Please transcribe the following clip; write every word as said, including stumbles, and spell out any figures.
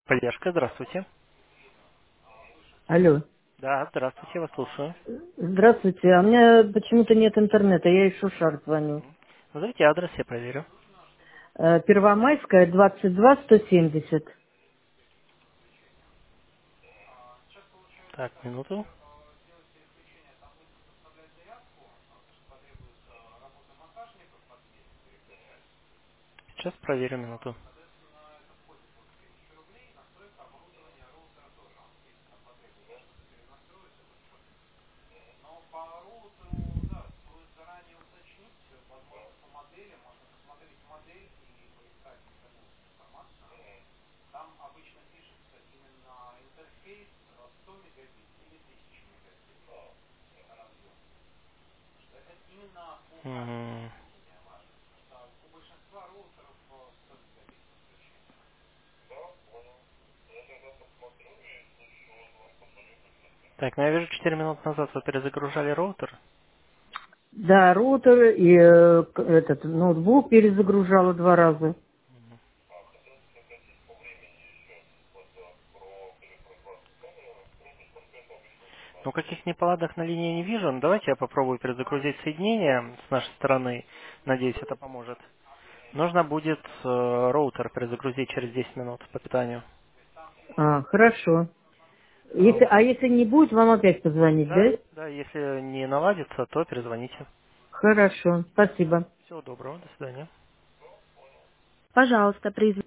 Поддержка, здравствуйте. Алло. Да, здравствуйте, я вас слушаю. Здравствуйте. А у меня почему-то нет интернета. Я из Шушар звоню. Назовите адрес, я проверю. Э, Первомайская, двадцать два, сто семьдесят. Так, минуту. Сейчас проверю минуту. М, Так, ну я вижу, четыре минуты назад вы перезагружали роутер. Да, роутер и э, к- этот ноутбук перезагружала два раза. Ну, каких неполадок на линии не вижу. Ну, давайте я попробую перезагрузить соединение с нашей стороны. Надеюсь, это поможет. Нужно будет э, роутер перезагрузить через десять минут по питанию. А, хорошо. А, Если, а если не будет, вам опять позвонить, Да, да? да, если не наладится, то перезвоните. Хорошо. Спасибо. Всего доброго, до свидания. Пожалуйста, произведите.